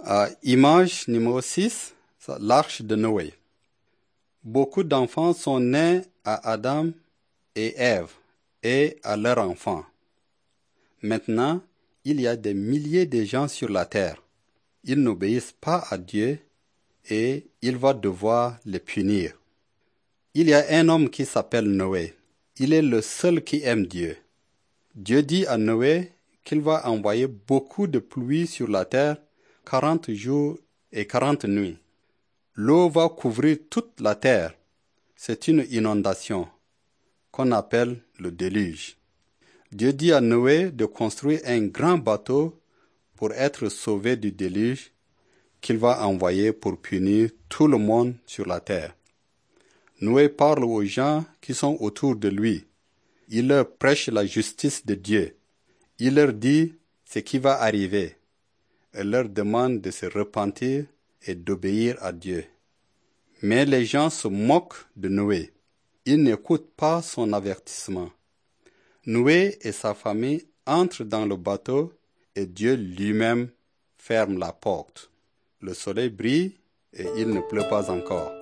Image numéro 6, l'arche de Noé. Beaucoup d'enfants sont nés à Adam et Ève et à leurs enfants. Maintenant, il y a des milliers de gens sur la terre. Ils n'obéissent pas à Dieu et il va devoir les punir. Il y a un homme qui s'appelle Noé. Il est le seul qui aime Dieu. Dieu dit à Noé qu'il va envoyer beaucoup de pluie sur la terre, 40 jours et 40 nuits. L'eau va couvrir toute la terre. C'est une inondation qu'on appelle le déluge. Dieu dit à Noé de construire un grand bateau pour être sauvé du déluge qu'il va envoyer pour punir tout le monde sur la terre. Noé parle aux gens qui sont autour de lui. Il leur prêche la justice de Dieu. Il leur dit ce qui va arriver. Il leur demande de se repentir et d'obéir à Dieu. Mais les gens se moquent de Noé. Ils n'écoutent pas son avertissement. Noé et sa famille entrent dans le bateau et Dieu lui-même ferme la porte. Le soleil brille et il ne pleut pas encore.